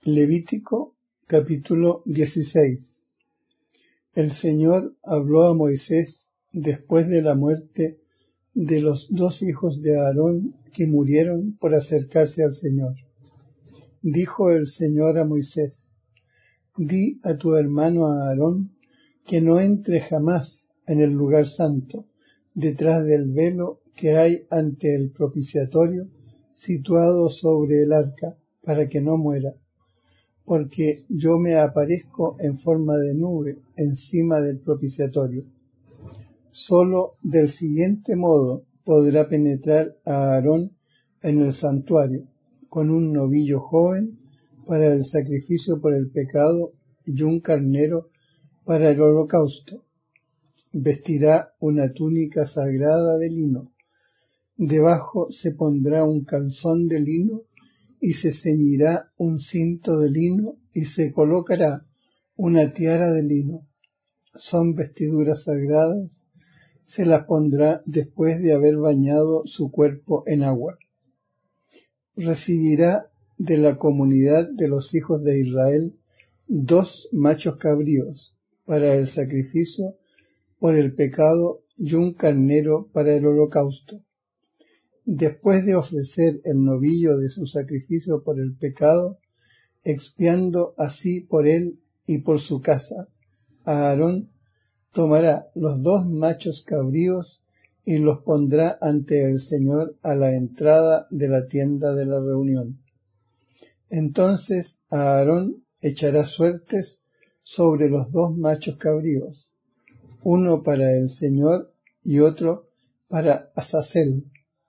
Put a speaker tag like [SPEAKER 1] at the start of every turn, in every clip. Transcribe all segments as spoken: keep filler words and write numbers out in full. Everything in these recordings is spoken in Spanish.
[SPEAKER 1] Levítico capítulo dieciséis. El Señor habló a Moisés después de la muerte de los dos hijos de Aarón que murieron por acercarse al Señor. Dijo el Señor a Moisés: Di a tu hermano Aarón que no entre jamás en el lugar santo, detrás del velo que hay ante el propiciatorio situado sobre el arca, para que no muera. Porque yo me aparezco en forma de nube encima del propiciatorio. Solo del siguiente modo podrá penetrar a Aarón en el santuario, con un novillo joven para el sacrificio por el pecado y un carnero para el holocausto. Vestirá una túnica sagrada de lino. Debajo se pondrá un calzón de lino y se ceñirá un cinto de lino y se colocará una tiara de lino. Son vestiduras sagradas, se las pondrá después de haber bañado su cuerpo en agua. Recibirá de la comunidad de los hijos de Israel dos machos cabríos para el sacrificio por el pecado y un carnero para el holocausto. Después de ofrecer el novillo de su sacrificio por el pecado, expiando así por él y por su casa, Aarón tomará los dos machos cabríos y los pondrá ante el Señor a la entrada de la tienda de la reunión. Entonces Aarón echará suertes sobre los dos machos cabríos, uno para el Señor y otro para Azazel.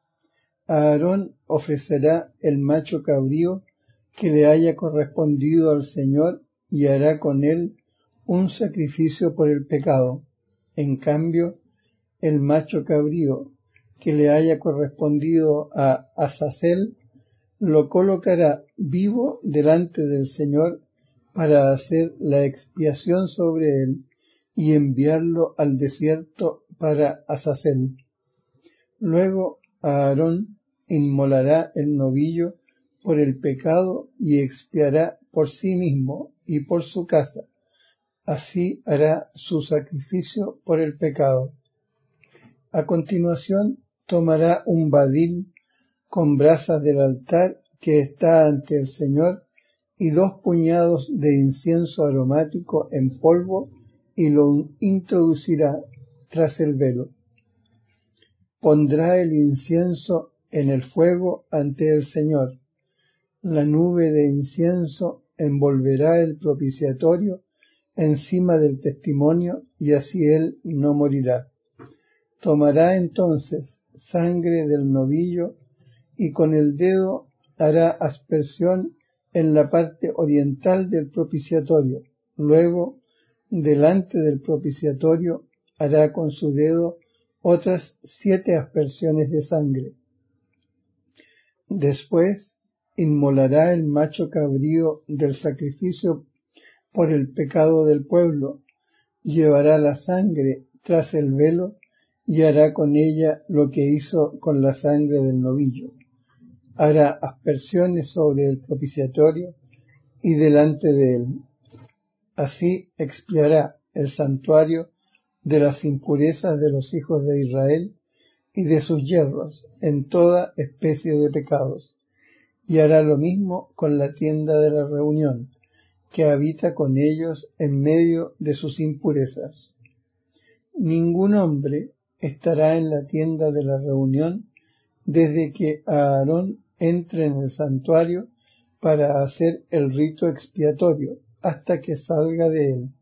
[SPEAKER 1] Aarón ofrecerá el macho cabrío que le haya correspondido al Señor y hará con él un sacrificio por el pecado. En cambio, el macho cabrío que le haya correspondido a Azazel lo colocará vivo delante del Señor para hacer la expiación sobre él y enviarlo al desierto para Azazel. Luego Aarón inmolará el novillo por el pecado y expiará por sí mismo y por su casa. Así hará su sacrificio por el pecado. A continuación tomará un badil con brasas del altar que está ante el Señor y dos puñados de incienso aromático en polvo y lo introducirá tras el velo. Pondrá el incienso en el fuego ante el Señor. La nube de incienso envolverá el propiciatorio encima del testimonio y así él no morirá. Tomará entonces sangre del novillo y con el dedo hará aspersión en la parte oriental del propiciatorio. Luego, delante del propiciatorio, hará con su dedo otras siete aspersiones de sangre. Después, inmolará el macho cabrío del sacrificio por el pecado del pueblo, llevará la sangre tras el velo y hará con ella lo que hizo con la sangre del novillo. Hará aspersiones sobre el propiciatorio y delante de él. Así expiará el santuario de las impurezas de los hijos de Israel y de sus yerros en toda especie de pecados. Y hará lo mismo con la tienda de la reunión, que habita con ellos en medio de sus impurezas. Ningún hombre estará en la tienda de la reunión desde que Aarón entre en el santuario para hacer el rito expiatorio hasta que salga de él.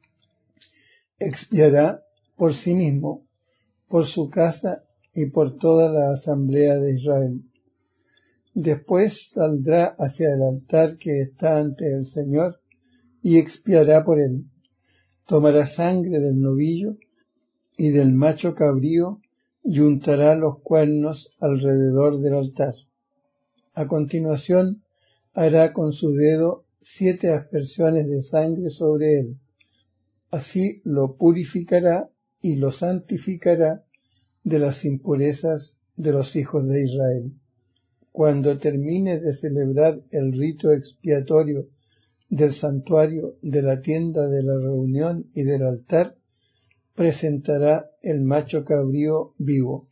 [SPEAKER 1] Expiará por sí mismo, por su casa y por toda la asamblea de Israel. Después saldrá hacia el altar que está ante el Señor y expiará por él. Tomará sangre del novillo y del macho cabrío y untará los cuernos alrededor del altar. A continuación hará con su dedo siete aspersiones de sangre sobre él. Así lo purificará y lo santificará de las impurezas de los hijos de Israel. Cuando termine de celebrar el rito expiatorio del santuario, de la tienda de la reunión y del altar, presentará el macho cabrío vivo.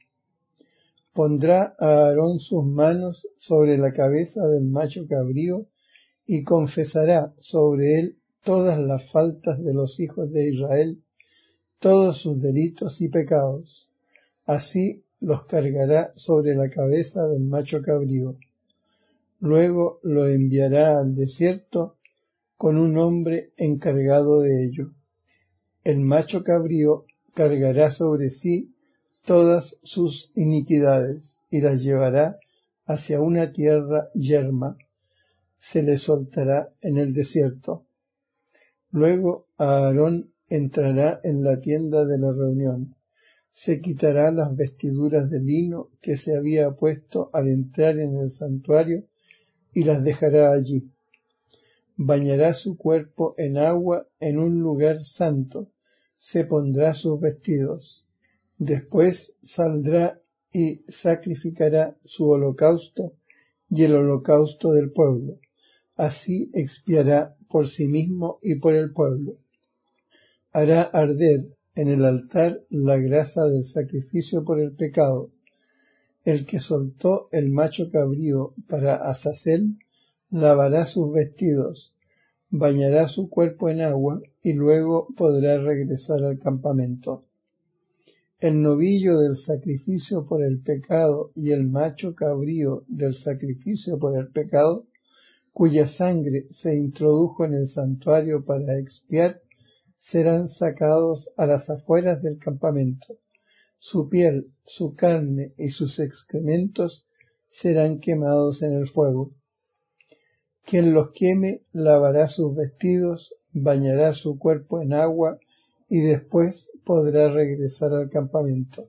[SPEAKER 1] Pondrá a Aarón sus manos sobre la cabeza del macho cabrío y confesará sobre él todas las faltas de los hijos de Israel, todos sus delitos y pecados. Así los cargará sobre la cabeza del macho cabrío. Luego lo enviará al desierto con un hombre encargado de ello. El macho cabrío cargará sobre sí todas sus iniquidades y las llevará hacia una tierra yerma. Se le soltará en el desierto. Luego Aarón entrará en la tienda de la reunión. Se quitará las vestiduras de lino que se había puesto al entrar en el santuario y las dejará allí. Bañará su cuerpo en agua en un lugar santo. Se pondrá sus vestidos. Después saldrá y sacrificará su holocausto y el holocausto del pueblo. Así expiará por sí mismo y por el pueblo. Hará arder en el altar la grasa del sacrificio por el pecado. El que soltó el macho cabrío para Azazel lavará sus vestidos, bañará su cuerpo en agua y luego podrá regresar al campamento. El novillo del sacrificio por el pecado y el macho cabrío del sacrificio por el pecado, cuya sangre se introdujo en el santuario para expiar, serán sacados a las afueras del campamento. Su piel, su carne y sus excrementos serán quemados en el fuego. Quien los queme lavará sus vestidos, bañará su cuerpo en agua y después podrá regresar al campamento.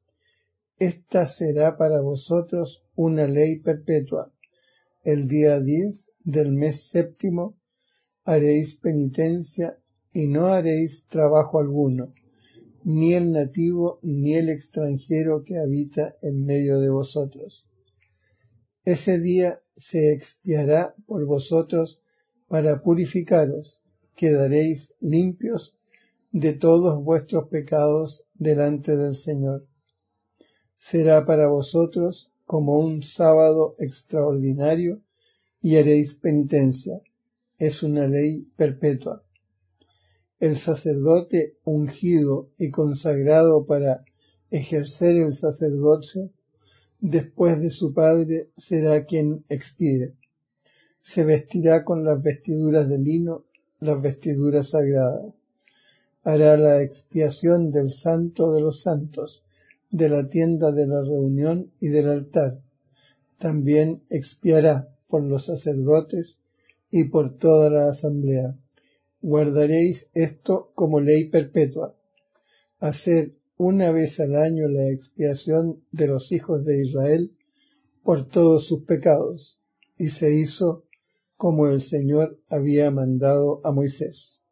[SPEAKER 1] Esta será para vosotros una ley perpetua. El día diez del mes séptimo haréis penitencia y no haréis trabajo alguno, ni el nativo ni el extranjero que habita en medio de vosotros. Ese día se expiará por vosotros para purificaros, quedaréis limpios de todos vuestros pecados delante del Señor. Será para vosotros como un sábado extraordinario y haréis penitencia. Es una ley perpetua. El sacerdote ungido y consagrado para ejercer el sacerdocio después de su padre será quien expire. Se vestirá con las vestiduras de lino, las vestiduras sagradas. Hará la expiación del santo de los santos, de la tienda de la reunión y del altar. También expiará por los sacerdotes y por toda la asamblea. Guardaréis esto como ley perpetua. Hacer una vez al año la expiación de los hijos de Israel por todos sus pecados. Y se hizo como el Señor había mandado a Moisés.